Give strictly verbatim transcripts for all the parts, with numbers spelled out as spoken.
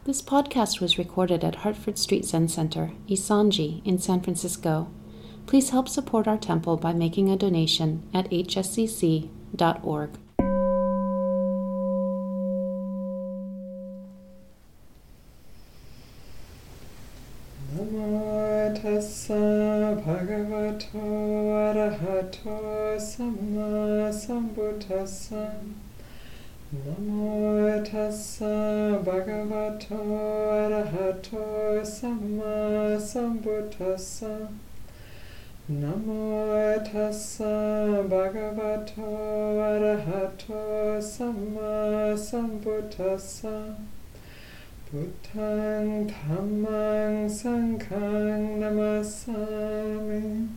This podcast was recorded at Hartford Street Zen Center, Isanji, in San Francisco. Please help support our temple by making a donation at h s c c dot org. Namo tassa bhagavato arahato samma sambuddhassa. Namo tassa bhagavato arahato samma sambuddhassa. Namo tassa bhagavato arahato samma sambuddhassa. Buddhaṃ Dhammaṃ Sanghaṃ Namasami.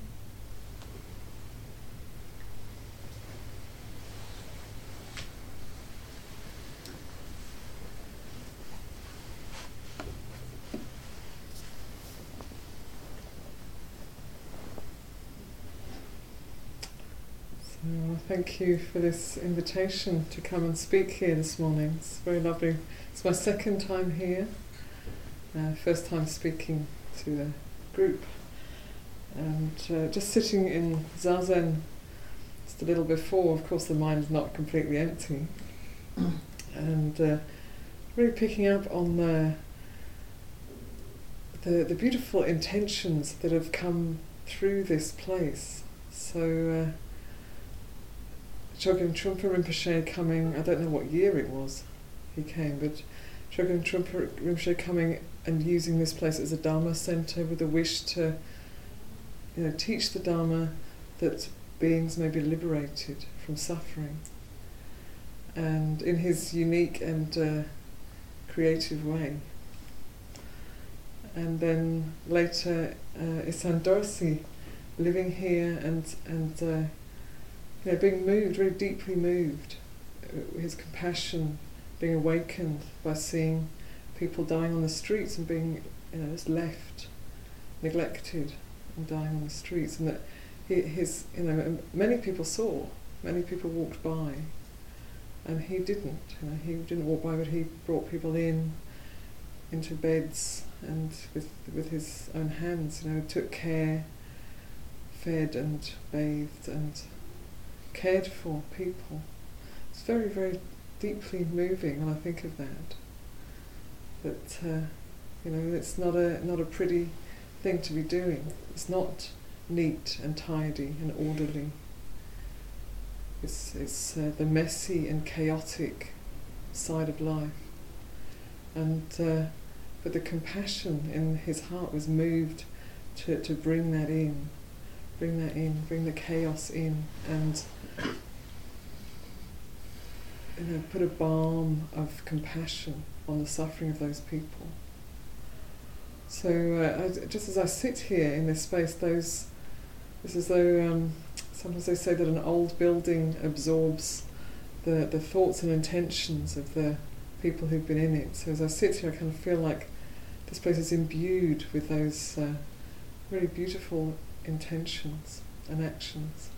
So thank you for this invitation to come and speak here this morning. It's very lovely. It's my second time here, uh, first time speaking to the group, and uh, just sitting in Zazen just a little before. Of course the mind's not completely empty, mm. and uh, really picking up on the, the the beautiful intentions that have come through this place. So uh, Chogyam Trungpa Rinpoche coming, I don't know what year it was he came, but Chogyam Trungpa Rinpoche coming and using this place as a Dharma centre with a wish to, you know, teach the Dharma that beings may be liberated from suffering, and in his unique and uh, creative way. And then later uh, Isan Dorsi living here and and uh, you know, being moved, very deeply moved, his compassion being awakened by seeing people dying on the streets and being, you know, just left, neglected, and dying on the streets, and that he, his, you know, many people saw, many people walked by, and he didn't. You know, he didn't walk by, but he brought people in, into beds, and with with his own hands, you know, took care, fed and bathed and cared for people. It's very, very deeply moving when I think of that. That uh, you know, it's not a not a pretty thing to be doing. It's not neat and tidy and orderly. It's it's uh, the messy and chaotic side of life. And uh, but the compassion in his heart was moved to to bring that in. Bring that in, bring the chaos in, and you know, put a balm of compassion on the suffering of those people. So uh, I, just as I sit here in this space, those it's as though um, sometimes they say that an old building absorbs the, the thoughts and intentions of the people who've been in it. So as I sit here, I kind of feel like this place is imbued with those uh, really beautiful intentions and actions.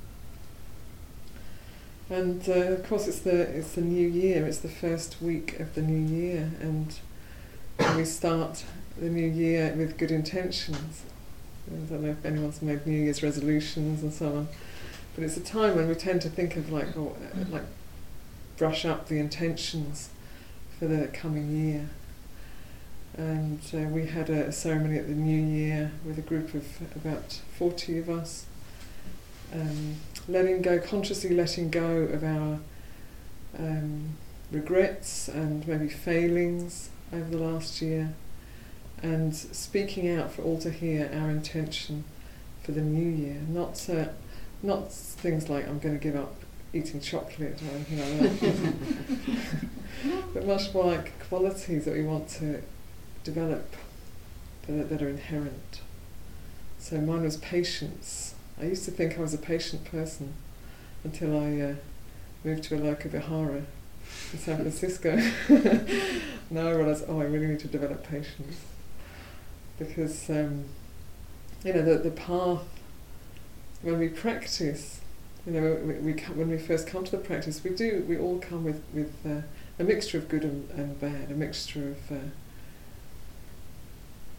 And uh, of course it's the it's the new year, it's the first week of the new year, and we start the new year with good intentions. I don't know if anyone's made New Year's resolutions and so on, but it's a time when we tend to think of like, oh, like brush up the intentions for the coming year. And uh, we had a, a ceremony at the New Year with a group of about forty of us, um, letting go, consciously letting go of our um, regrets and maybe failings over the last year, and speaking out for all to hear our intention for the new year. Not uh, not things like I'm going to give up eating chocolate or anything like that, but much more like qualities that we want to develop that are, that are inherent. So mine was patience. I used to think I was a patient person until I uh, moved to Aloka Vihara in San Francisco. Now I realise, oh, I really need to develop patience, because um, you know the the path when we practice, you know, we, we come, when we first come to the practice, we do we all come with with uh, a mixture of good and, and bad, a mixture of uh,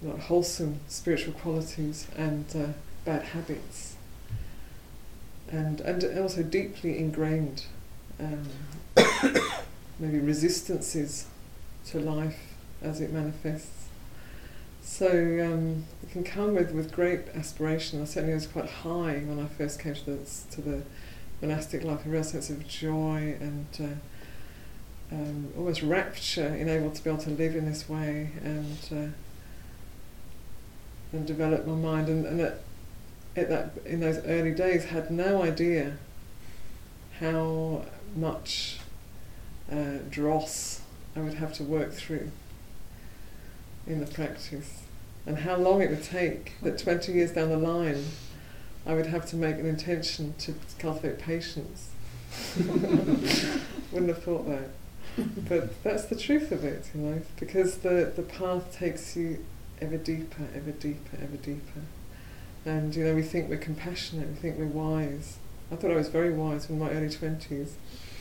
like wholesome spiritual qualities and uh, bad habits, and and also deeply ingrained um, maybe resistances to life as it manifests. So um, it can come with, with great aspiration. I certainly was quite high when I first came to the, to the monastic life, a real sense of joy and uh, um, almost rapture in able to be able to live in this way and uh, and develop my mind. And, and at, at that, in those early days, had no idea how much uh, dross I would have to work through in the practice, and how long it would take, that twenty years down the line I would have to make an intention to cultivate patience. Wouldn't have thought that. But that's the truth of it, you know, because the, the path takes you ever deeper, ever deeper, ever deeper. And, you know, we think we're compassionate, we think we're wise. I thought I was very wise in my early twenties.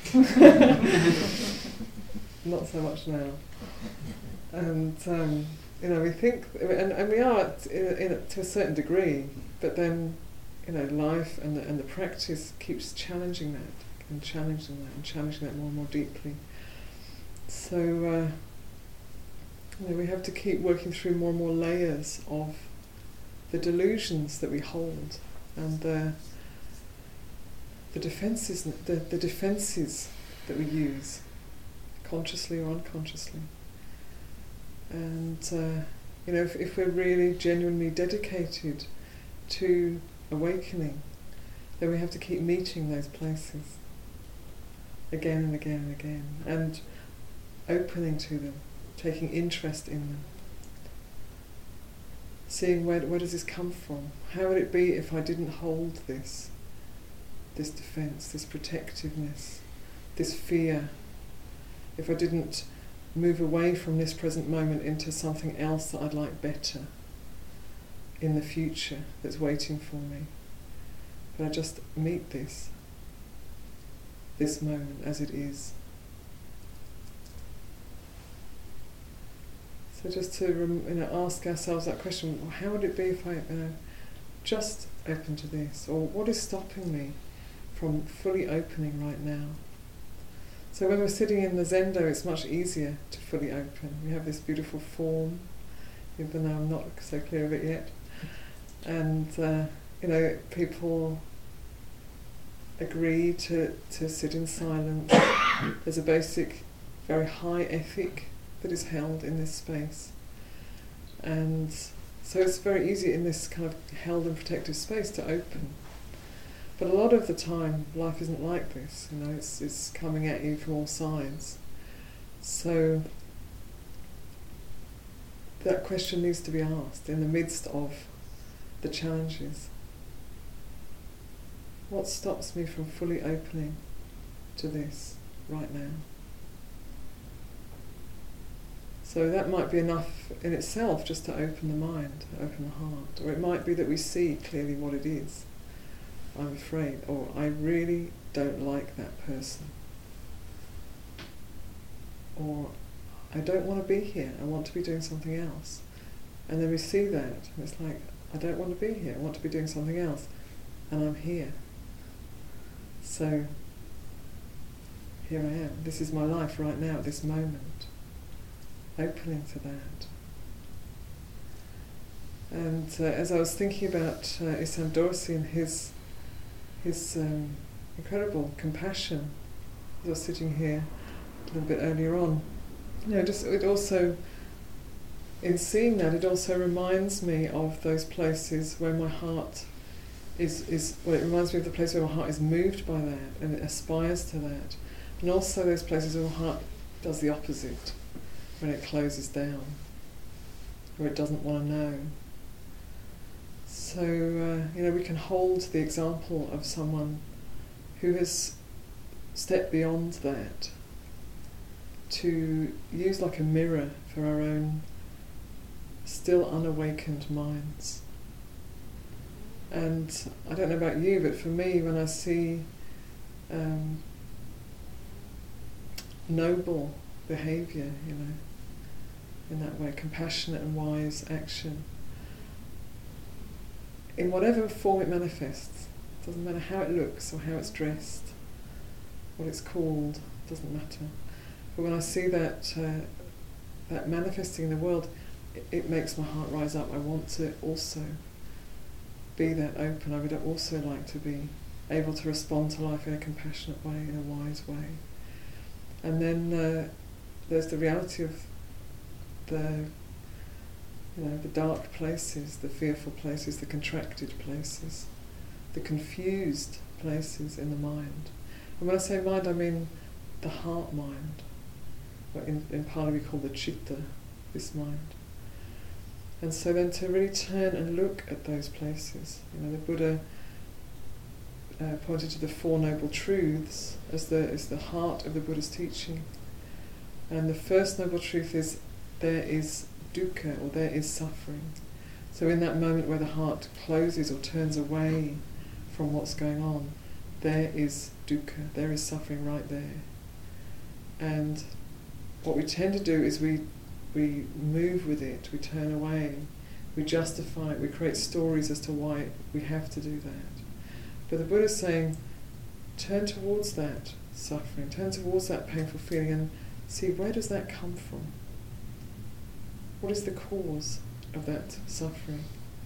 Not so much now. And, um, you know, we think, and, and we are in, in, to a certain degree, but then, you know, life and the, and the practice keeps challenging that, and challenging that, and challenging that more and more deeply. So, uh, you know, we have to keep working through more and more layers of the delusions that we hold, and the the defenses, the, the defenses that we use, consciously or unconsciously. And uh, you know, if, if we're really genuinely dedicated to awakening, then we have to keep meeting those places again and again and again, and opening to them, taking interest in them, seeing where where does this come from? How would it be if I didn't hold this, this defense, this protectiveness, this fear? If I didn't move away from this present moment into something else that I'd like better in the future that's waiting for me, but I just meet this, this moment as it is. So just to you know, ask ourselves that question, well, how would it be if I you know, just open to this? Or what is stopping me from fully opening right now? So when we're sitting in the Zendo, it's much easier to fully open. We have this beautiful form, even though I'm not so clear of it yet. And uh, you know, people agree to, to sit in silence. There's a basic, very high ethic that is held in this space. And so it's very easy in this kind of held and protective space to open. But a lot of the time, life isn't like this. You know, it's it's coming at you from all sides. So that question needs to be asked in the midst of the challenges. What stops me from fully opening to this right now? So that might be enough in itself just to open the mind, open the heart. Or it might be that we see clearly what it is. I'm afraid, or I really don't like that person. Or I don't want to be here, I want to be doing something else. And then we see that, and it's like, I don't want to be here, I want to be doing something else, and I'm here. So, here I am, this is my life right now, at this moment. Opening to that. And uh, as I was thinking about uh, Isam Dorsi and his his um, incredible compassion, as I was sitting here a little bit earlier on, you know, just it also, in seeing that, it also reminds me of those places where my heart is, is well, it reminds me of the place where my heart is moved by that and it aspires to that, and also those places where my heart does the opposite, when it closes down, or it doesn't want to know. So, uh, you know, we can hold the example of someone who has stepped beyond that to use like a mirror for our own still unawakened minds. And I don't know about you, but for me, when I see um, noble behaviour, you know, in that way, compassionate and wise action. In whatever form it manifests, doesn't matter how it looks or how it's dressed, what it's called, doesn't matter. But when I see that uh, that manifesting in the world, it, it makes my heart rise up. I want to also be that open. I would also like to be able to respond to life in a compassionate way, in a wise way. And then uh, there's the reality of the, you know, the dark places, the fearful places, the contracted places, the confused places in the mind. And when I say mind, I mean the heart mind, what in, in Pali we call the citta, this mind. And so then to really turn and look at those places, you know, the Buddha uh, pointed to the Four Noble Truths as the as the heart of the Buddha's teaching. And the first noble truth is there is dukkha, or there is suffering. So in that moment where the heart closes or turns away from what's going on, there is dukkha, there is suffering right there. And what we tend to do is we we move with it, we turn away, we justify it, we create stories as to why we have to do that. But the Buddha's saying, turn towards that suffering, turn towards that painful feeling and see, where does that come from? What is the cause of that suffering?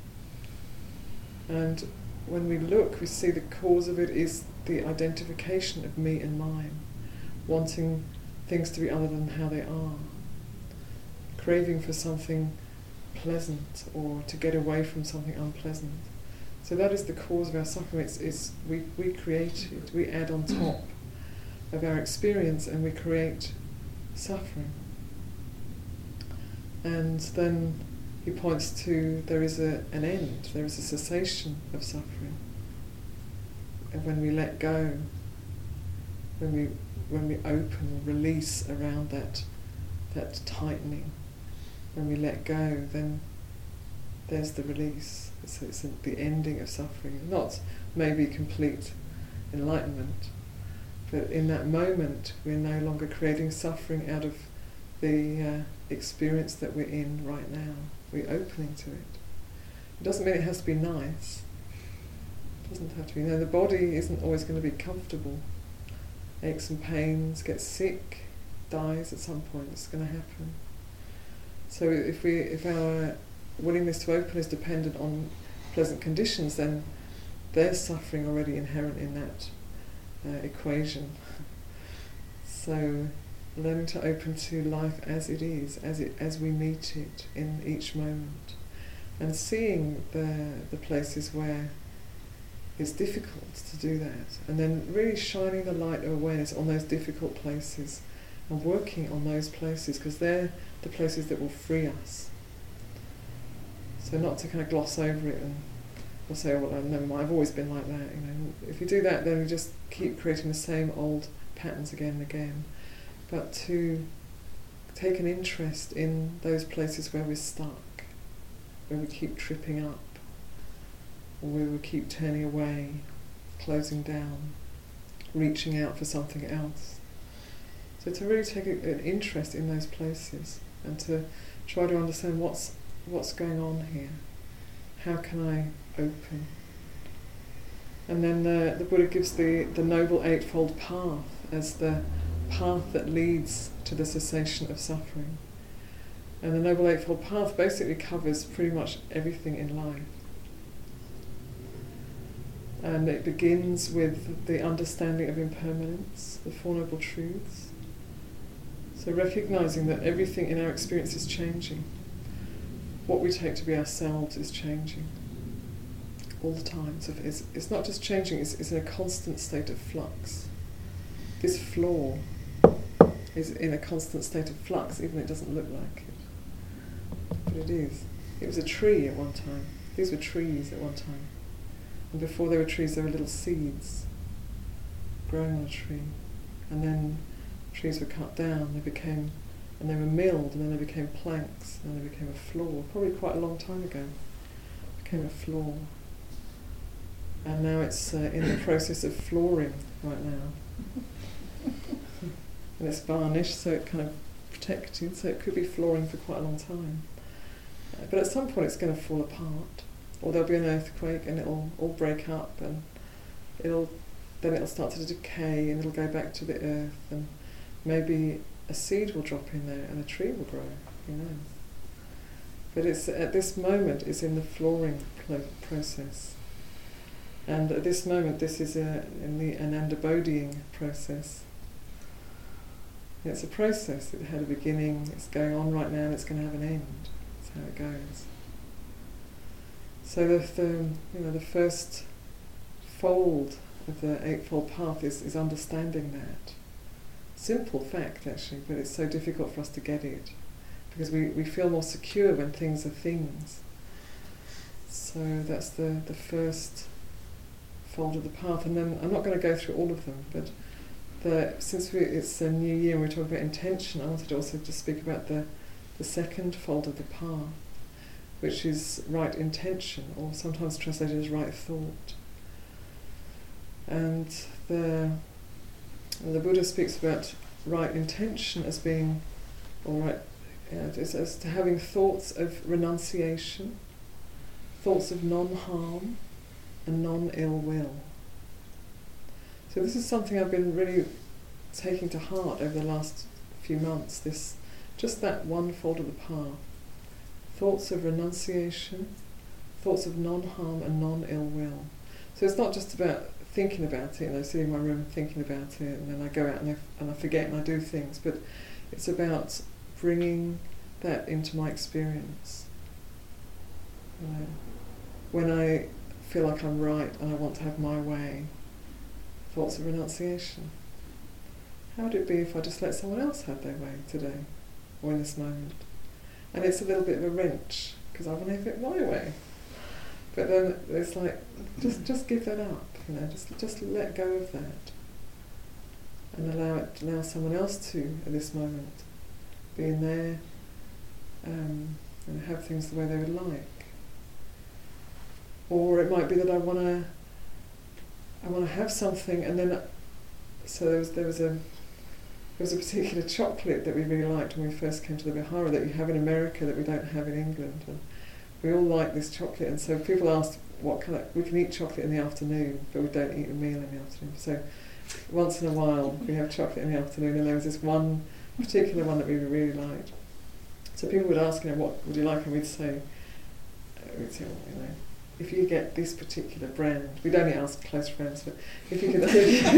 And when we look, we see the cause of it is the identification of me and mine, wanting things to be other than how they are, craving for something pleasant or to get away from something unpleasant. So that is the cause of our suffering. It's, it's we, we create it, we add on top of our experience and we create suffering. And then he points to there is a, an end, there is a cessation of suffering. And when we let go, when we when we open or release around that that tightening, when we let go, then there's the release. So it's the ending of suffering. Not maybe complete enlightenment, but in that moment we're no longer creating suffering out of the uh, experience that we're in right now. We're opening to it. It doesn't mean it has to be nice. It doesn't have to be. You know, the body isn't always going to be comfortable. Aches and pains, gets sick, dies at some point. It's going to happen. So if we, if our willingness to open is dependent on pleasant conditions, then there's suffering already inherent in that uh, equation. So learning to open to life as it is, as it as we meet it in each moment, and seeing the the places where it's difficult to do that, and then really shining the light of awareness on those difficult places and working on those places, because they're the places that will free us. So not to kind of gloss over it and or say, oh, well, never mind, I've always been like that. You know, if you do that, then you just keep creating the same old patterns again and again. But to take an interest in those places where we're stuck, where we keep tripping up, or where we keep turning away, closing down, reaching out for something else. So to really take a, an interest in those places and to try to understand what's what's going on here. How can I open? And then the, the Buddha gives the, the Noble Eightfold Path as the path that leads to the cessation of suffering. And the Noble Eightfold Path basically covers pretty much everything in life. And it begins with the understanding of impermanence, the Four Noble Truths. So recognizing that everything in our experience is changing. What we take to be ourselves is changing all the time. So it's, it's not just changing, it's, it's in a constant state of flux. This floor is in a constant state of flux, even though it doesn't look like it. But it is. It was a tree at one time. These were trees at one time. And before they were trees, there were little seeds growing on a tree. And then trees were cut down, they became, and they were milled, and then they became planks, and then they became a floor. Probably quite a long time ago, became a floor. And now it's uh, in the process of flooring right now. And it's varnished, so it kind of protected, so it could be flooring for quite a long time. Uh, but at some point it's going to fall apart, or there'll be an earthquake and it'll all break up, and it'll then it'll start to decay and it'll go back to the earth, and maybe a seed will drop in there and a tree will grow, who knows. But it's at this moment it's in the flooring cl- process. And at this moment this is a, in the anandabodhing process. It's a process. It had a beginning, it's going on right now, and it's going to have an end. That's how it goes. So the, the you know the first fold of the Eightfold Path is, is understanding that. Simple fact actually, but it's so difficult for us to get it, because we, we feel more secure when things are things. So that's the, the first fold of the path. And then I'm not going to go through all of them, but The, since we, it's a new year and we're talking about intention, I wanted also to speak about the, the second fold of the path, which is right intention, or sometimes translated as right thought. And the, the Buddha speaks about right intention as being, or right, you know, as, as to having thoughts of renunciation, thoughts of non-harm and non-ill will. So this is something I've been really taking to heart over the last few months, this, just that one fold of the path. Thoughts of renunciation, thoughts of non-harm and non-ill will. So it's not just about thinking about it, you know, sitting in my room thinking about it, and then I go out and I, and I forget and I do things, but it's about bringing that into my experience. You know, when I feel like I'm right and I want to have my way, thoughts of renunciation. How would it be if I just let someone else have their way today, or in this moment? And it's a little bit of a wrench, because I want to have it my way. But then it's like, just just give that up, you know, just just let go of that, and allow it, allow someone else to, at this moment, be in there, um, and have things the way they would like. Or it might be that I want to. I want to have something, and then, so there was there was a there was a particular chocolate that we really liked when we first came to the Vihara that you have in America that we don't have in England, and we all like this chocolate. And so people asked, what kind of, we can eat chocolate in the afternoon, but we don't eat a meal in the afternoon. So once in a while we have chocolate in the afternoon, and there was this one particular one that we really liked. So people would ask, you know, what would you like, and we'd say, uh, we'd say, well, you know, if you get this particular brand, we'd only ask close friends, but if you could,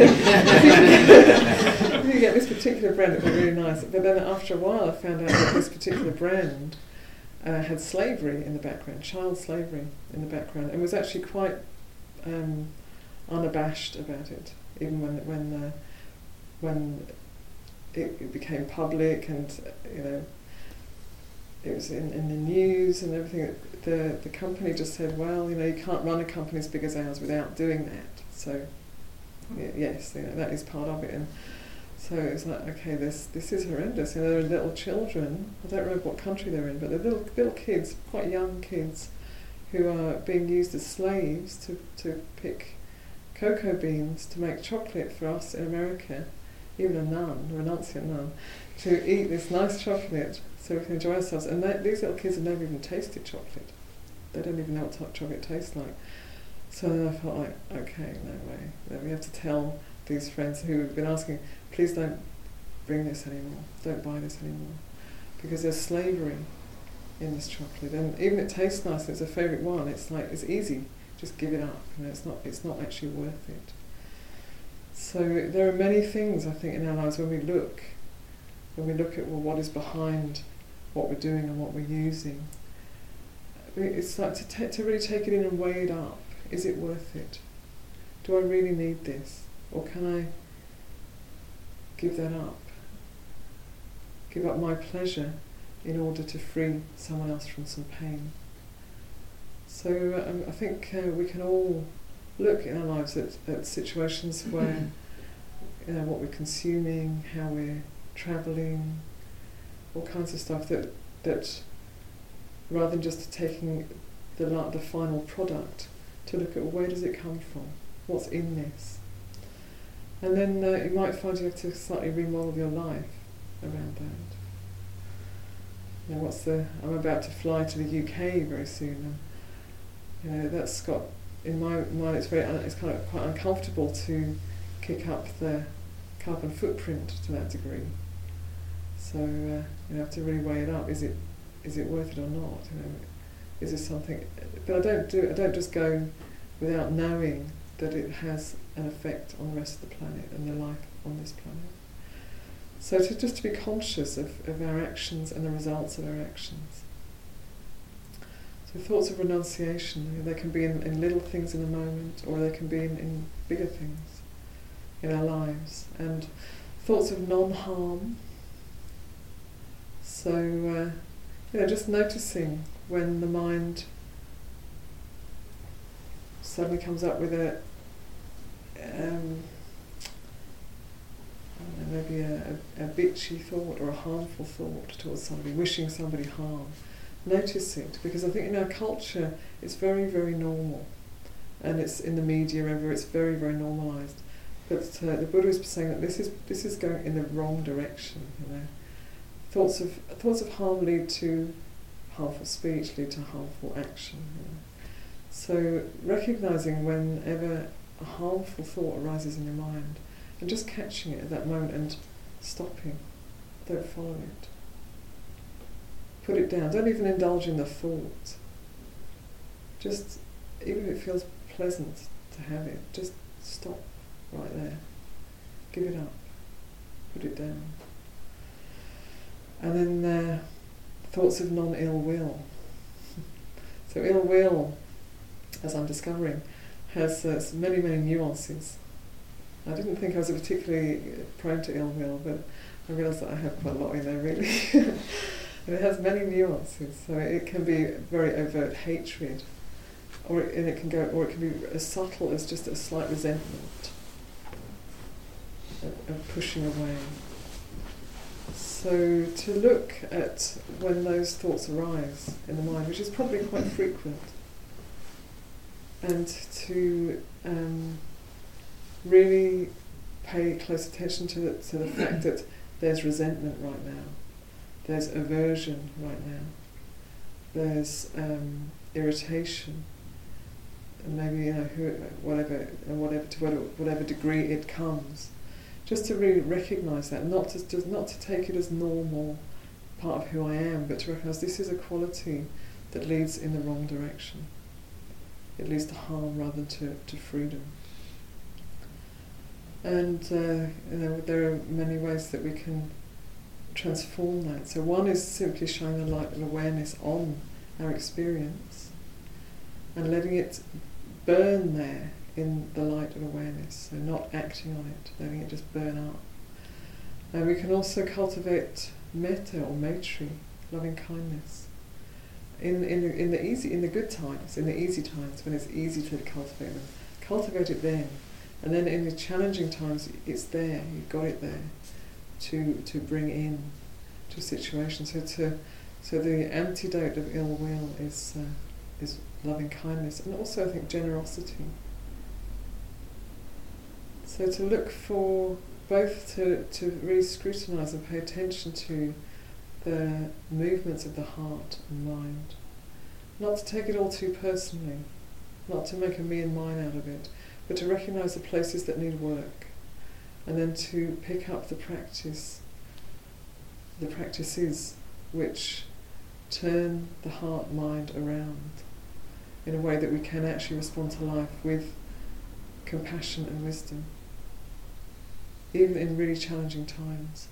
if you get this particular brand, it would be really nice. But then after a while I found out that this particular brand uh, had slavery in the background, child slavery in the background, and was actually quite um, unabashed about it, even when when uh, when it, it became public, and you know, it was in, in the news and everything. The the company just said, well, you know, you can't run a company as big as ours without doing that. So, y- yes, you know, that is part of it. And so it was like, okay, this this is horrendous. You know, there are little children, I don't remember what country they're in, but they're little little kids, quite young kids, who are being used as slaves to, to pick cocoa beans to make chocolate for us in America, even a nun, a renunciant nun, to eat this nice chocolate so we can enjoy ourselves. And they, these little kids have never even tasted chocolate. They don't even know what t- chocolate tastes like. So then I felt like, okay, no way. Then we have to tell these friends who have been asking, please don't bring this anymore, don't buy this anymore, because there's slavery in this chocolate. And even it tastes nice, it's a favourite one, it's like, it's easy, just give it up. You know, it's not, it's not actually worth it. So there are many things, I think, in our lives when we look, when we look at, well, what is behind what we're doing and what we're using. It's like to, t- to really take it in and weigh it up. Is it worth it? Do I really need this? Or can I give that up? Give up my pleasure in order to free someone else from some pain. So um, I think uh, we can all look in our lives at, at situations where, you know, what we're consuming, how we're travelling, all kinds of stuff that that rather than just taking the la- the final product, to look at, well, where does it come from? What's in this? And then uh, you might find you have to slightly remodel your life around that. you know, what's the? I'm about to fly to the U K very soon, and you know that's got in my mind. It's very. It's kind of quite uncomfortable to kick up the carbon footprint to that degree. So uh, you have to really weigh it up. Is it is it worth it or not? You know, is this something? But I don't do. I don't just go without knowing that it has an effect on the rest of the planet and the life on this planet. So to just to be conscious of, of our actions and the results of our actions. So thoughts of renunciation, you know, they can be in, in little things in a moment, or they can be in, in bigger things in our lives. And thoughts of non-harm. So, uh, you know, just noticing when the mind suddenly comes up with a, um, I don't know, maybe a, a, a bitchy thought or a harmful thought towards somebody, wishing somebody harm. Notice it, because I think in our culture it's very, very normal, and it's in the media everywhere. It's very, very normalised. But uh, the Buddha is saying that this is this is going in the wrong direction. You know, thoughts of thoughts of harm lead to harmful speech, lead to harmful action. You know. So recognising whenever a harmful thought arises in your mind, and just catching it at that moment and stopping. Don't follow it. Put it down. Don't even indulge in the thought. Just, even if it feels pleasant to have it, just stop right there. Give it up. Put it down. And then uh, thoughts of non-ill will. So ill will, as I'm discovering, has uh, many, many nuances. I didn't think I was particularly prone to ill will, but I realised that I have quite a lot in there, really. And it has many nuances. So it can be very overt hatred, or it, and it can go, or it can be as subtle as just a slight resentment, of, of pushing away. So to look at when those thoughts arise in the mind, which is probably quite frequent, and to um, really pay close attention to the, to the fact that there's resentment right now, there's aversion right now, there's um, irritation, and maybe you know who, whatever, and whatever to whatever, whatever degree it comes, just to really recognise that, not to just not to take it as normal part of who I am, but to recognise this is a quality that leads in the wrong direction. It leads to harm rather than to, to freedom. And uh, you know, there are many ways that we can transform that. So one is simply shining the light of awareness on our experience and letting it burn there in the light of awareness, so not acting on it, letting it just burn up. And we can also cultivate metta or maitri, loving kindness, in in the, in the easy, in the good times, in the easy times when it's easy to cultivate them. Cultivate it then. And then in the challenging times, it's there, you've got it there to to bring in to a situation. So to so the antidote of ill will is uh, is loving kindness, and also I think generosity. So to look for both to, to really scrutinise and pay attention to the movements of the heart and mind, not to take it all too personally, not to make a me and mine out of it, but to recognise the places that need work, and then to pick up the practice, the practices which turn the heart mind around in a way that we can actually respond to life with compassion and wisdom, even in really challenging times.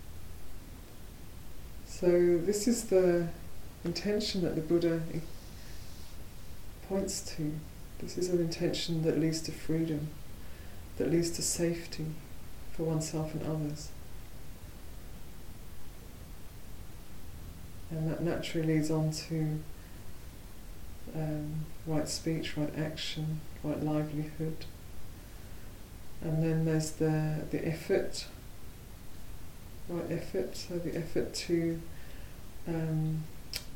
So this is the intention that the Buddha points to. This is an intention that leads to freedom, that leads to safety for oneself and others. And that naturally leads on to um, right speech, right action, right livelihood. And then there's the, the effort, right effort, so the effort to um,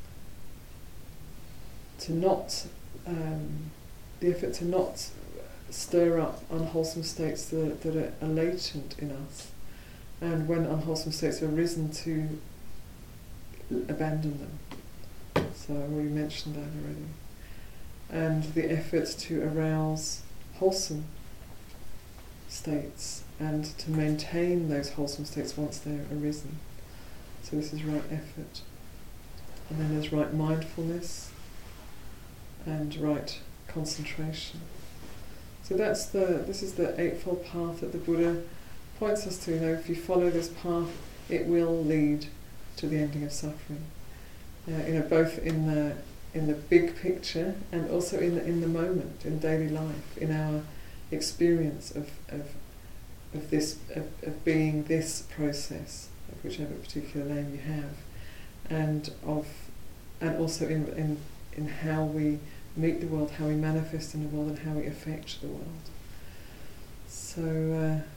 to not um, the effort to not stir up unwholesome states that, that are, are latent in us, and when unwholesome states have arisen, to abandon them. So I already mentioned that already. And the effort to arouse wholesome states and to maintain those wholesome states once they're arisen. So this is right effort. And then there's right mindfulness and right concentration. So that's the this is the eightfold path that the Buddha points us to. You know, if you follow this path, it will lead to the ending of suffering. Uh, you know, both in the in the big picture and also in the, in the moment, in daily life, in our experience of of of this of, of being this process, of whichever particular name you have, and of and also in in in how we meet the world, how we manifest in the world, and how we affect the world. So uh,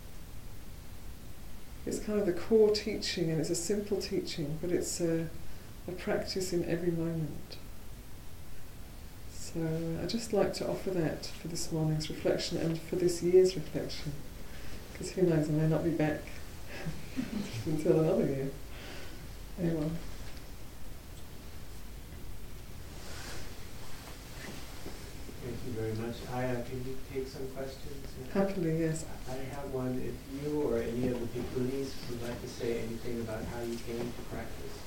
it's kind of the core teaching, and it's a simple teaching, but it's a, a practice in every moment. So uh, I'd just like to offer that for this morning's reflection and for this year's reflection, because who knows, I may not be back until another year. Anyway. Thank you very much. Aya, can you take some questions? Happily, yes. I have one. If you or any of the bhikkhunis would like to say anything about how you came to practice.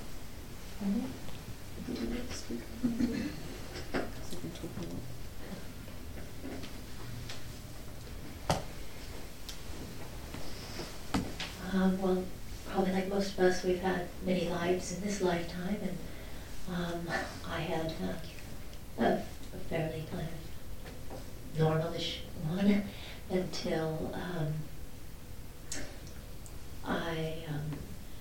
Um, well, probably like most of us, we've had many lives in this lifetime, and um, I had uh, a, a fairly kind of normalish one until um, I um,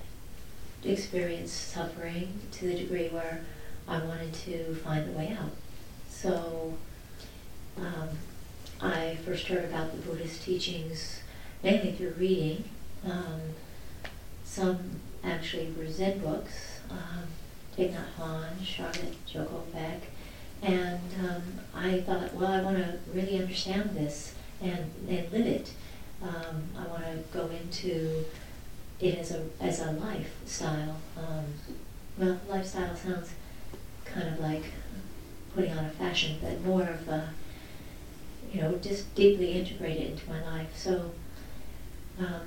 experienced suffering to the degree where I wanted to find the way out. So um, I first heard about the Buddhist teachings mainly through reading. Um, some actually were Zen books, um, Thich Nhat Hanh, Charlotte Joko Beck, and um, I thought, well, I want to really understand this and, and live it. Um, I want to go into it as a as a lifestyle. Um, well, lifestyle sounds kind of like putting on a fashion, but more of a, you know, just deeply integrated into my life. So um,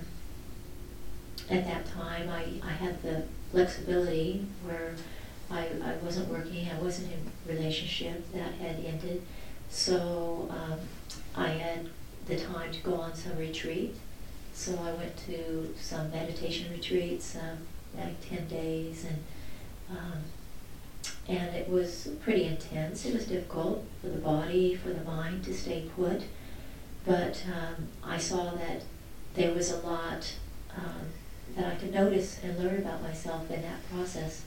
at that time, I, I had the flexibility where I, I wasn't working, I wasn't in a relationship that had ended, so um, I had the time to go on some retreat. So I went to some meditation retreats, um, like ten days, and um, and it was pretty intense. It was difficult for the body, for the mind to stay put, but um, I saw that there was a lot um, that I could notice and learn about myself in that process.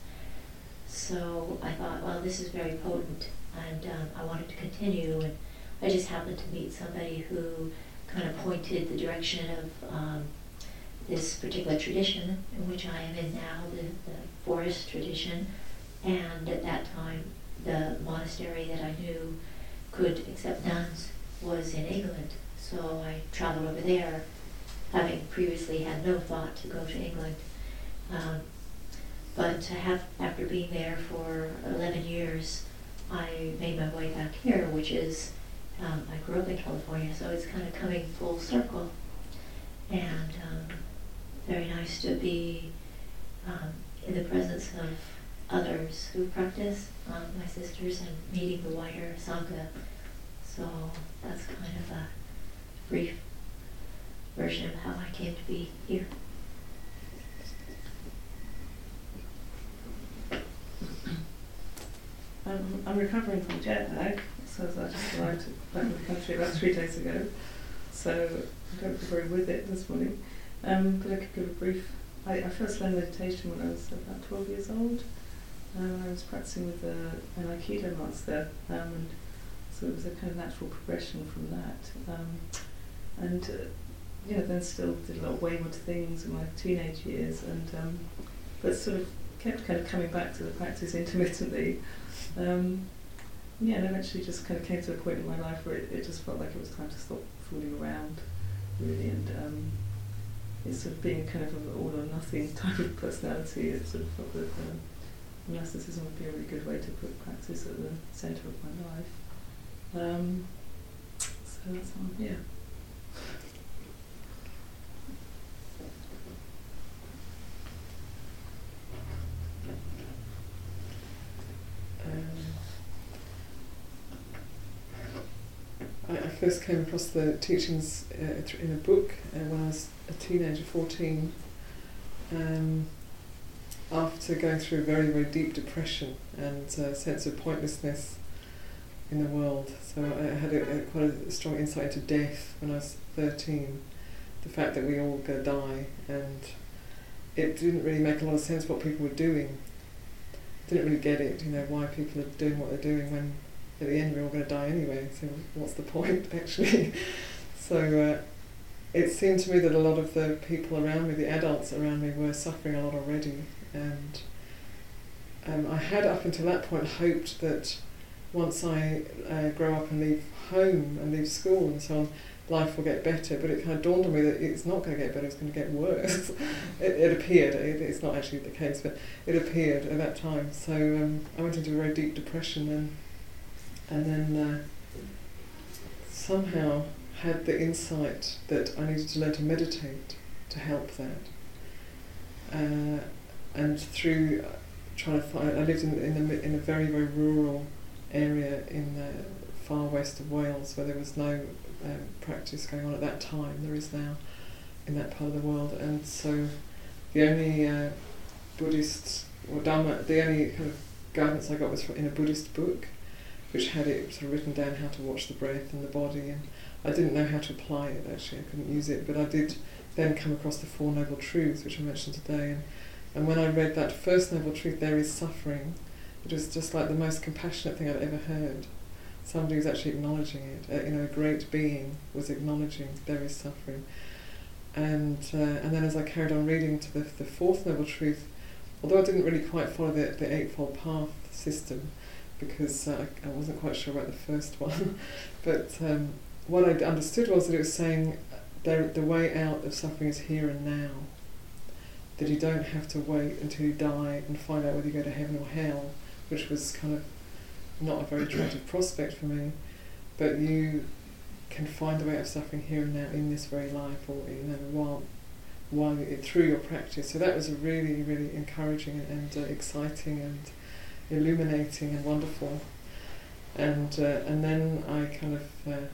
So I thought, well, this is very potent, and um, I wanted to continue, and I just happened to meet somebody who kind of pointed the direction of um, this particular tradition in which I am in now, the, the forest tradition, and at that time the monastery that I knew could accept nuns was in England, so I traveled over there, having previously had no thought to go to England. Um, but to have, after being there for eleven years, I made my way back here, which is, um, I grew up in California, so it's kind of coming full circle. And um, very nice to be um, in the presence of others who practice, um, my sisters, and meeting the wider Sangha. So that's kind of a brief version of how I came to be here. Um, I'm recovering from jet lag, so I just arrived back in the country about three days ago, so I don't feel very with it this morning. Um, but I could give a brief. I, I first learned meditation when I was about twelve years old. Um, I was practicing with a, an Aikido master, um, and so it was a kind of natural progression from that. Um, and uh, you know, then still did a lot of wayward things in my teenage years, and um, but sort of kept kind of coming back to the practice intermittently. Um, yeah, and eventually just kind of came to a point in my life where it, it just felt like it was time to stop fooling around, really, and um, it's sort of being kind of an all or nothing type of personality. It sort of felt that um, monasticism would be a really good way to put practice at the centre of my life. Um, so that's all, yeah. I, I first came across the teachings uh, th- in a book uh, when I was a teenager, fourteen, um, after going through a very, very deep depression and a sense of pointlessness in the world. So I had a, a quite a strong insight into death when I was thirteen, the fact that we all go die, and it didn't really make a lot of sense what people were doing. Didn't really get it, you know, why people are doing what they're doing when at the end we're all going to die anyway, so what's the point actually? So uh, it seemed to me that a lot of the people around me, the adults around me, were suffering a lot already, and um, I had up until that point hoped that once I uh, grow up and leave home and leave school and so on, life will get better, but it kind of dawned on me that it's not going to get better, it's going to get worse. it, it appeared, it, it's not actually the case, but it appeared at that time. So um, I went into a very deep depression and and then uh, somehow had the insight that I needed to learn to meditate to help that. Uh, and through trying to find, I lived in, in, a, in a very, very rural area in the far west of Wales where there was no um, practice going on at that time. There is now in that part of the world, and so the only uh, Buddhist or Dhamma, the only kind of guidance I got was from, in a Buddhist book, which had it sort of written down how to watch the breath and the body, and I didn't know how to apply it actually, I couldn't use it, but I did then come across the Four Noble Truths, which I mentioned today, and, and when I read that first Noble Truth, there is suffering, it was just like the most compassionate thing I'd ever heard. Somebody was actually acknowledging it, uh, you know, a great being was acknowledging there is suffering. And uh, and then as I carried on reading to the, the fourth Noble Truth, although I didn't really quite follow the, the Eightfold Path system, because uh, I wasn't quite sure about the first one, but um, what I understood was that it was saying the, the way out of suffering is here and now, that you don't have to wait until you die and find out whether you go to heaven or hell, which was kind of not a very attractive prospect for me, but you can find the way out of suffering here and now in this very life, or you know, while while it, through your practice. So that was really, really encouraging and uh, exciting and illuminating and wonderful. And uh, and then I kind of uh,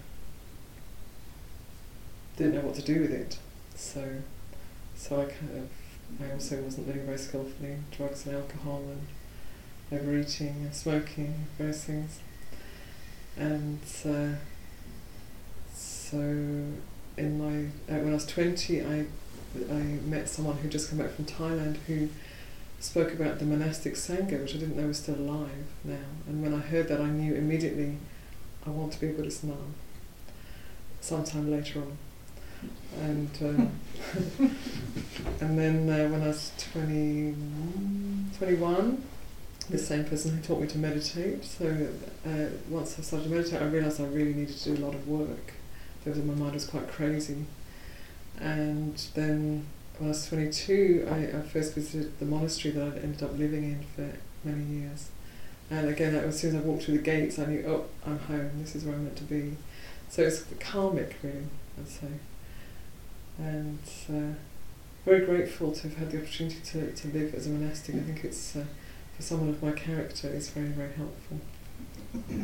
didn't know what to do with it. So so I kind of I also wasn't living very skillfully, drugs and alcohol and overeating and smoking, various things. And uh, so in my uh, when I was twenty, I I met someone who'd just come back from Thailand who spoke about the monastic Sangha, which I didn't know was still alive now. And when I heard that, I knew immediately I want to be a Buddhist nun sometime later on. And uh, and then uh, when I was twenty, twenty-one, the same person who taught me to meditate. So uh, once I started to meditate, I realised I really needed to do a lot of work. Because my mind was quite crazy. And then when I was twenty-two, I, I first visited the monastery that I'd ended up living in for many years. And again, as soon as I walked through the gates, I knew, oh, I'm home, this is where I'm meant to be. So it's karmic, really, I'd say. And uh, very grateful to have had the opportunity to, to live as a monastic. I think it's, uh, for someone of my character, it's very, very helpful. Do you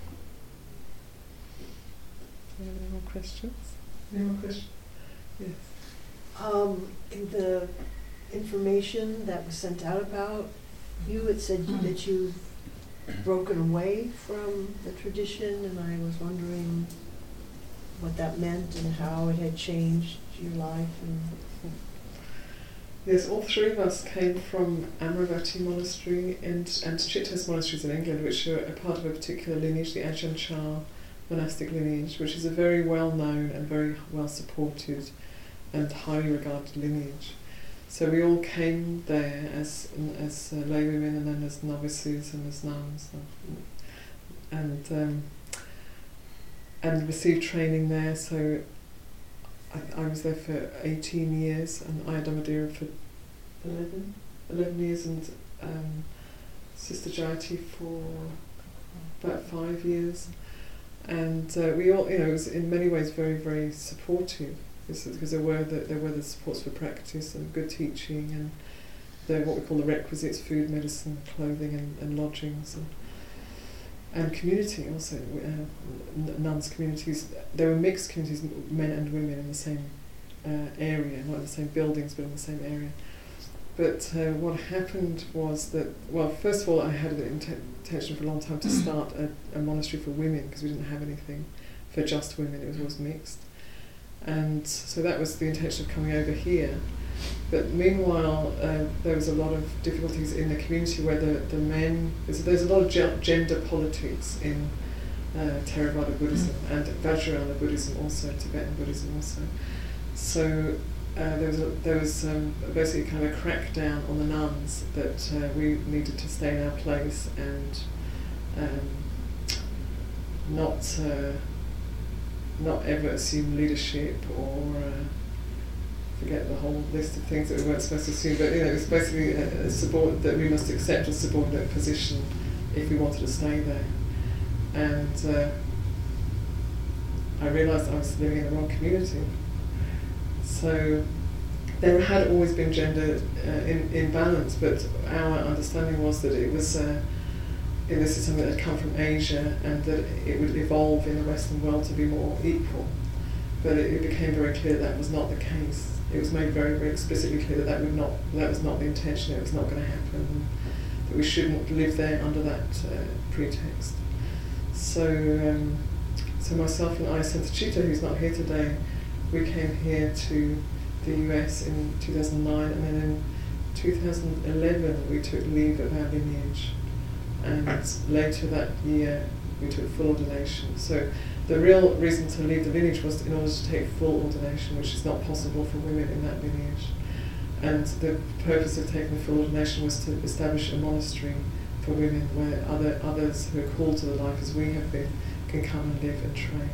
have any more questions? Any more questions? Yes. Um, in the information that was sent out about you, it said mm. that you've broken away from the tradition, and I was wondering what that meant and how it had changed your life. And yes, all three of us came from Amaravati Monastery and, and Chithurst monasteries in England, which are a part of a particular lineage, the Ajahn Chah monastic lineage, which is a very well known and very well supported and highly regarded lineage. So we all came there as as uh, lay women and then as novices and as nuns, and and, um, and received training there. So I, I was there for eighteen years, and Ayya Dhammadira for eleven, eleven years, and um, Sister Jayati for about five years, and uh, we all, you know, it was in many ways very, very supportive, because there were the, there were the supports for practice and good teaching, and the what we call the requisites: food, medicine, clothing, and, and lodgings, and, and community also. Uh, nuns communities. There were mixed communities, men and women, in the same uh, area, not in the same buildings, but in the same area. But uh, what happened was that, well, first of all, I had an int- intention for a long time to start a, a monastery for women, because we didn't have anything for just women, it was always mixed. And so that was the intention of coming over here. But meanwhile, uh, there was a lot of difficulties in the community where the, the men, there's, there's a lot of ge- gender politics in uh, Theravada Buddhism and Vajrayana Buddhism also, Tibetan Buddhism also. So Uh, there was a, there was um, basically kind of a crackdown on the nuns that uh, we needed to stay in our place and um, not uh, not ever assume leadership or uh, forget the whole list of things that we weren't supposed to assume. But you know, it was basically a, a subord- that we must accept a subordinate position if we wanted to stay there. And uh, I realised I was living in the wrong community. So there had always been gender uh, in, imbalance, but our understanding was that it was uh, this is something that had come from Asia and that it would evolve in the Western world to be more equal. But it, it became very clear that was not the case. It was made very, very explicitly clear that that would not, that was not the intention. It was not going to happen. That we shouldn't live there under that uh, pretext. So, um, so myself and Ayasanta Chitta, who's not here today, we came here to the U S in two thousand nine, and then in two thousand eleven we took leave of our lineage, and later that year we took full ordination. So the real reason to leave the lineage was in order to take full ordination, which is not possible for women in that lineage. And the purpose of taking the full ordination was to establish a monastery for women where other others who are called to the life as we have been can come and live and train.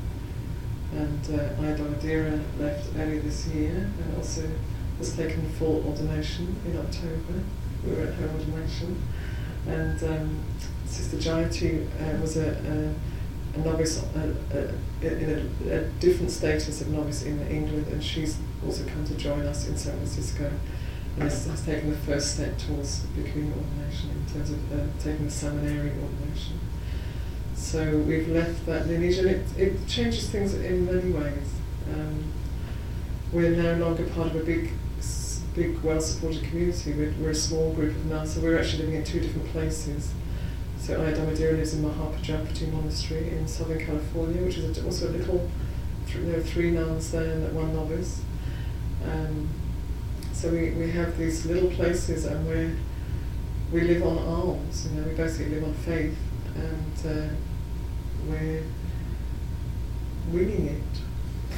And uh, Ayya Dhammadhira left earlier this year and also has taken full ordination in October. We were at her ordination. And um, Sister Jayati uh, was a, a, a novice uh, uh, in a, a different status of novice in England, and she's also come to join us in San Francisco and has, has taken the first step towards becoming ordination in terms of uh, taking the seminary ordination. So we've left that lineage, and it, it changes things in many ways. Um, we're no longer part of a big, big, well-supported community. We're, we're a small group of nuns, so we're actually living in two different places. So Ayya Dhammadhira lives in Mahapajapati Monastery in Southern California, which is a, also a little, th- there are three nuns there and one novice. Um, so we, we have these little places, and we we live on alms. You know, we basically live on faith, and uh, we're winging it.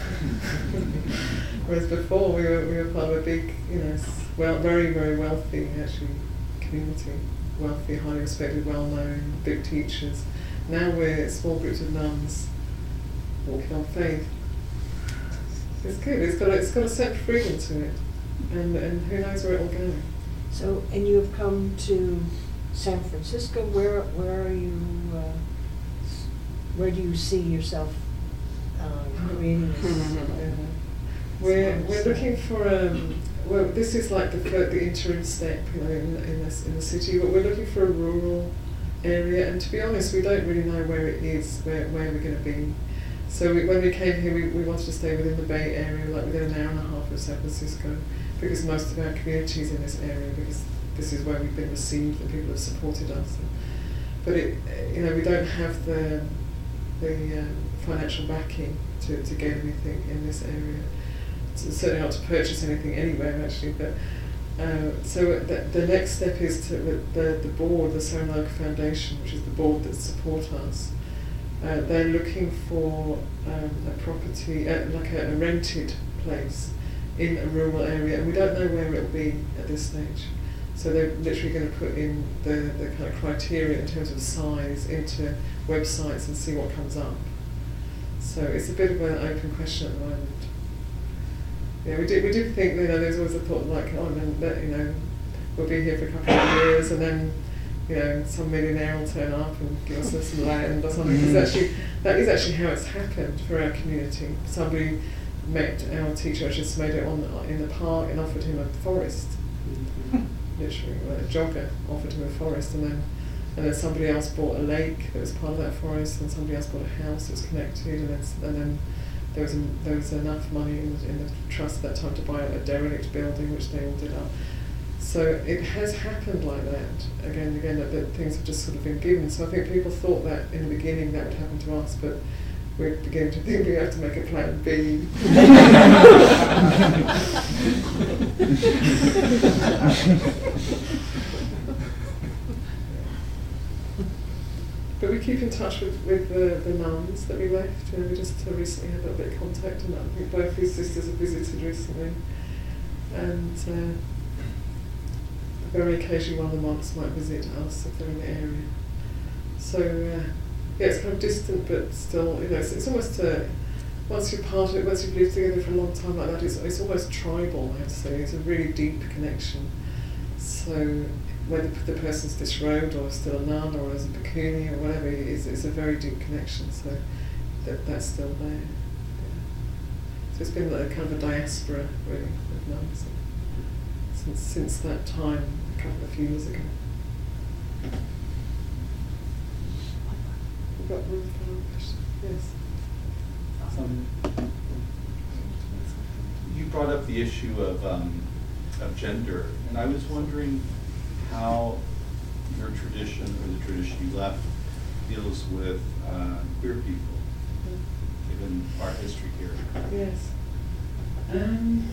Whereas before we were we were part of a big, you know, well, very very wealthy actually community, wealthy, highly respected, well known, big teachers. Now we're small groups of nuns walking on faith. It's good. It's got a, it's got a certain freedom to it, and and who knows where it'll go. So, and you have come to San Francisco. Where where are you? Uh, where do you see yourself uh, creating this? Yeah. We're we're looking for um. Well, this is like the fir- the interim step, you know, in in this in the city. But we're looking for a rural area, and to be honest, we don't really know where it is, where where we're going to be. So we, when we came here, we, we wanted to stay within the Bay Area, like within an hour and a half of San Francisco, because most of our community is in this area, because this is where we've been received and people have supported us. But it, you know, we don't have the the um, financial backing to, to get anything in this area. So certainly not to purchase anything anywhere actually. But uh, so the, the next step is to the the board, the Saranaka Foundation, which is the board that support us. Uh, they're looking for um, a property, uh, like a, a rented place in a rural area, and we don't know where it'll be at this stage. So they're literally going to put in the, the kind of criteria in terms of size into websites and see what comes up. So it's a bit of an open question at the moment. Yeah, we did we did think, you know, there's always a thought like, oh, then that, you know, we'll be here for a couple of years, and then you know, some millionaire will turn up and give us some land or something. Because actually, that is actually how it's happened for our community. Somebody met our teacher, just made it on in the park and offered him a forest. Literally, well, a jogger offered him a forest, and then and then somebody else bought a lake that was part of that forest, and somebody else bought a house that was connected, and then and then there was a, there was enough money in, in the trust at that time to buy a derelict building, which they all did up. So it has happened like that again and again, that, that things have just sort of been given. So I think people thought that in the beginning that would happen to us, but we're beginning to think we have to make a plan B. But we keep in touch with, with the, the nuns that we left. You know, we just uh, recently had a little bit of contact, and I think both these sisters have visited recently. And uh, very occasionally one of the monks might visit us if they're in the area. So uh, yeah, it's kind of distant, but still, you know, it's, it's almost uh, once you're part of it, once you've lived together for a long time like that, it's, it's almost tribal, I have to say. It's a really deep connection. So whether the person's disrobed or still a nun or as a bhikkhuni or whatever, it's, it's a very deep connection, so that, that's still there. Yeah. So it's been like a kind of a diaspora, really, of nuns since, since that time, a couple of few years ago. We've got one final question. Yes? Um, you brought up the issue of, um, of gender, and I was wondering how your tradition, or the tradition you left, deals with uh, queer people, mm-hmm. given our history here. Yes. Um,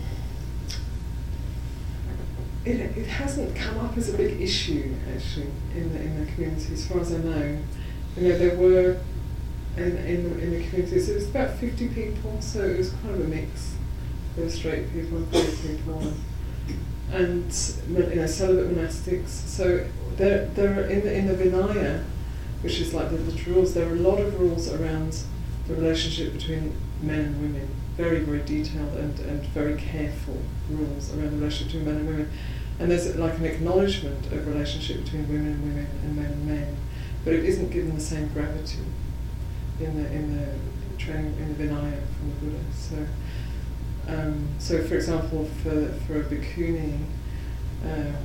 it, it hasn't come up as a big issue, actually, in the, in the community, as far as I know. You know, there were, in, in, in the community, so it was about fifty people, so it was kind of a mix. There were straight people and queer people. And, and you know, celibate monastics. So there, there are in the in the Vinaya, which is like the, the rules. There are a lot of rules around the relationship between men and women. Very, very detailed and, and very careful rules around the relationship between men and women. And there's like an acknowledgement of relationship between women and women and men and men, but it isn't given the same gravity in the in the training in the Vinaya from the Buddha. So. Um, so, for example, for for a bhikkhuni, um,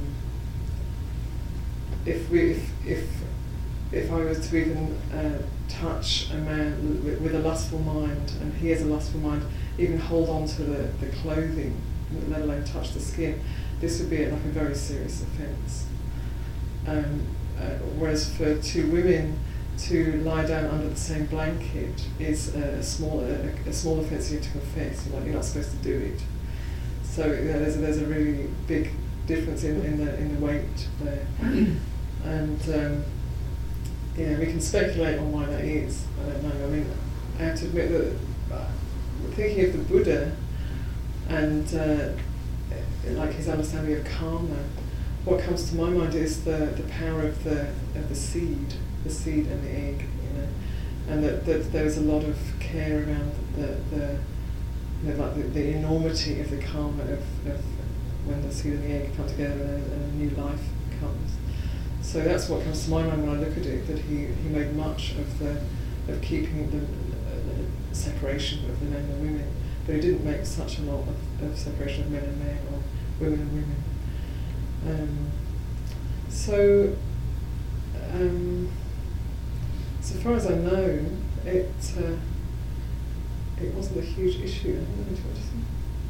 if we if, if if I was to even uh, touch a man with, with a lustful mind, and he has a lustful mind, even hold on to the, the clothing, let alone touch the skin, this would be like a very serious offence. Um, uh, whereas for two women, to lie down under the same blanket is a, a small a, a small offence you have to confess. You're, like, you're not supposed to do it. So you know, there's a, there's a really big difference in, in the in the weight there, and um, yeah, we can speculate on why that is. I don't know. I mean, I have to admit that uh, thinking of the Buddha and uh, like his understanding of karma, what comes to my mind is the, the power of the of the seed. the seed and the egg, you know, and that, that there was a lot of care around the, the you know, like the, the enormity of the karma of, of when the seed and the egg come together and a, and a new life comes. So that's what comes to my mind when I look at it, that he, he made much of the of keeping the, the separation of the men and women, but he didn't make such a lot of, of separation of men and men or women and women. Um, so um, So far as I know, it uh, it wasn't a huge issue. I don't know what to say.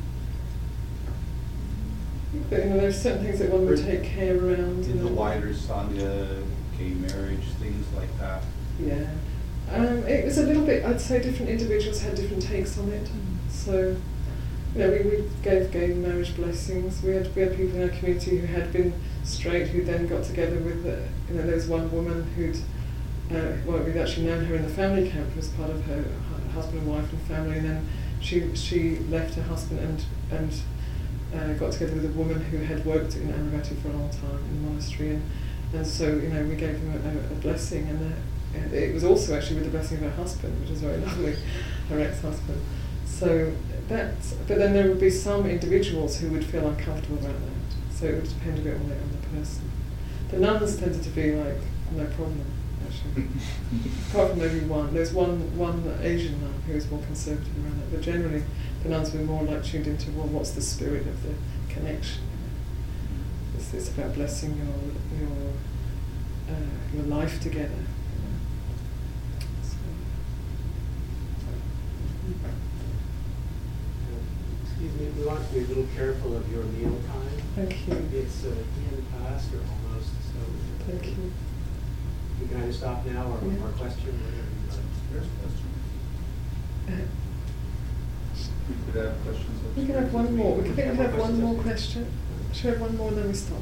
But you know, there's certain things that one would take care around. In the wider Sangha, gay marriage, things like that. Yeah, um, it was a little bit. I'd say different individuals had different takes on it. Mm. So, you know, we, we gave gay marriage blessings. We had we had people in our community who had been straight, who then got together with. The, you know, there was one woman who'd. Uh, well, we'd actually known her in the family camp as part of her, her husband and wife and family, and then she she left her husband and and uh, got together with a woman who had worked in Amaravati for a long time in the monastery, and, and so you know we gave them a, a blessing, and, uh, and it was also actually with the blessing of her husband, which is very lovely, her ex-husband. So that, but then there would be some individuals who would feel uncomfortable about that. So it would depend a bit on the on the person. The nuns tended to be like, no problem, actually. Apart from maybe one. There's one one Asian nun who was more conservative around that, but generally the nuns were more like tuned into, well, what's the spirit of the connection? It's, it's about blessing your your uh, your life together. You know? So, Excuse me, we want to be a little careful of your meal time. thank you. It's uh, ten past or almost, so. Thank you. You can either stop now or one Yeah. more question, whatever you like. There's a question. Uh, We could have questions. we can have one more. We can, we can have one more question. Should we have one more and then we stop?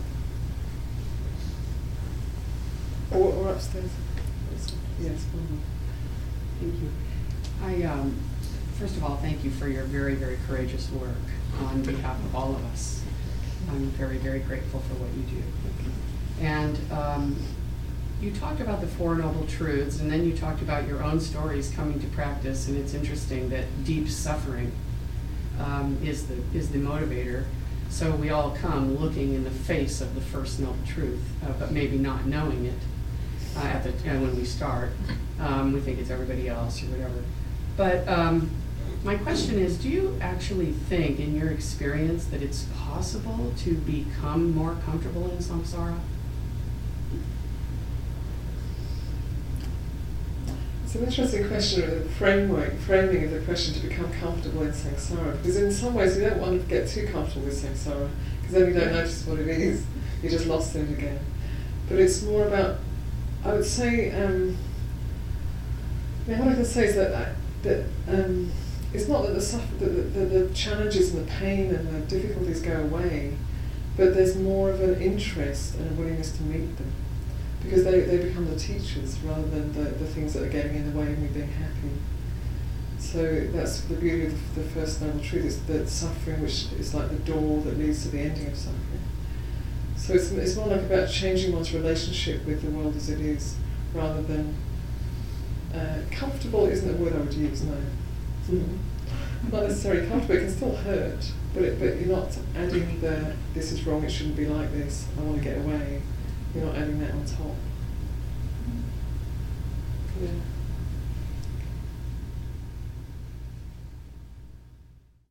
Or, or upstairs? Yes, one more. Thank you. I, um, first of all, thank you for your very, very courageous work on behalf of all of us. I'm very, very grateful for what you do. And um, you talked about the Four Noble Truths, and then you talked about your own stories coming to practice, and it's interesting that deep suffering um, is the is the motivator. So we all come looking in the face of the First Noble Truth, uh, but maybe not knowing it uh, at the uh, when we start. Um, we think it's everybody else or whatever. But um, my question is, do you actually think, in your experience, that it's possible to become more comfortable in samsara? It's an interesting question, of the framework, framing of the question to become comfortable in samsara. Because in some ways you don't want to get too comfortable with samsara, because then you don't notice what it is. You're just lost in it again. But it's more about, I would say, um, I mean, what I can say is that, uh, that um, it's not that the, suffer, the, the, the challenges and the pain and the difficulties go away, but there's more of an interest and a willingness to meet them. Because they, they become the teachers rather than the, the things that are getting in the way of me being happy. So that's the beauty of the, the First Noble Truth, is that suffering, which is like the door that leads to the ending of suffering. So it's, it's more like about changing one's relationship with the world as it is, rather than, uh, comfortable isn't a word I would use, no. Mm-hmm. Not necessarily comfortable, it can still hurt, but, it, but you're not adding the, this is wrong, it shouldn't be like this, I want to get away. You're not adding that on top. Yeah.